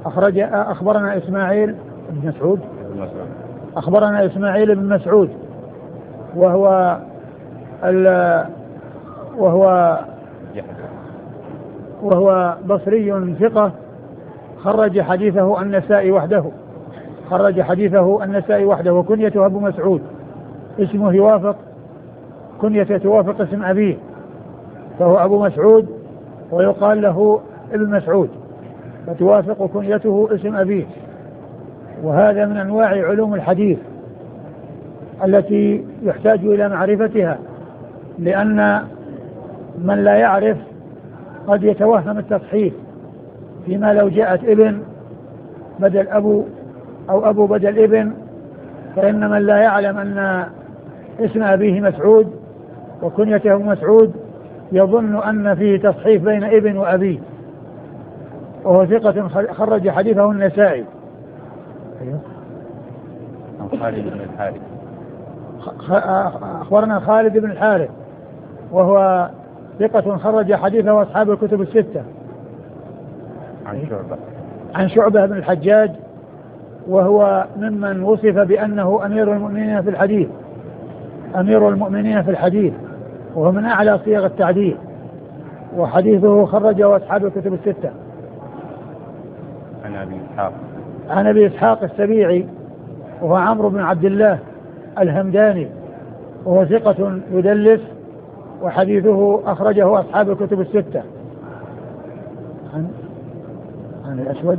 أخبرنا إسماعيل بن مسعود. أخبرنا إسماعيل بن مسعود وهو بصري ثقة، خرج حديثه النسائي وحده، وكنيته أبو مسعود، اسمه يوافق كنيته توافق اسم أبيه، فهو أبو مسعود ويقال له ابن مسعود، فتوافق كنيته اسم أبيه. وهذا من أنواع علوم الحديث التي يحتاج إلى معرفتها، لأن من لا يعرف قد يتوهم التصحيف، فيما لو جاءت ابن بدل أبو أو أبو بدل ابن، فإن من لا يعلم أن اسم أبيه مسعود وكنيته مسعود يظن أن فيه تصحيف بين ابن وأبي. وهو ثقة خرج حديثه النسائي. خالد بن الحارث. أخبرنا خالد بن الحارث وهو ثقة خرج حديثه أصحاب الكتب الستة. عن شعبة بن الحجاج، وهو ممن وصف بأنه أمير المؤمنين في الحديث، وهو من أعلى صيغ التعديل، وحديثه خرجه أصحاب الكتب الستة. عن أبي إسحاق السبيعي، وهو عمرو بن عبد الله الهمداني، وهو ثقة يدلس، وحديثه أخرجه أصحاب الكتب الستة. عن الأسود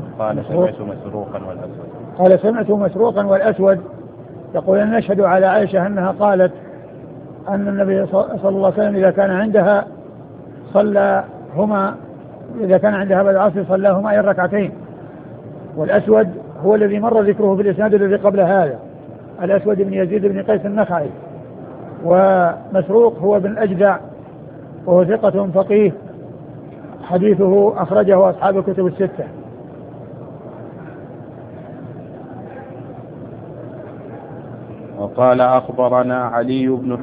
قال سمعت مسروقا والأسود يقول أن نشهد على عائشة أنها قالت أن النبي صلى الله عليه وسلم إذا كان عندها بعد العصر صلاهما الركعتين. والأسود هو الذي مر ذكره في الإسناد الذي قبل هذا، الأسود بن يزيد بن قيس النخعي. ومسروق هو بن أجدع، وهو ثقة فقيه، حديثه أخرجه أصحاب الكتب الستة. وقال أخبرنا علي بن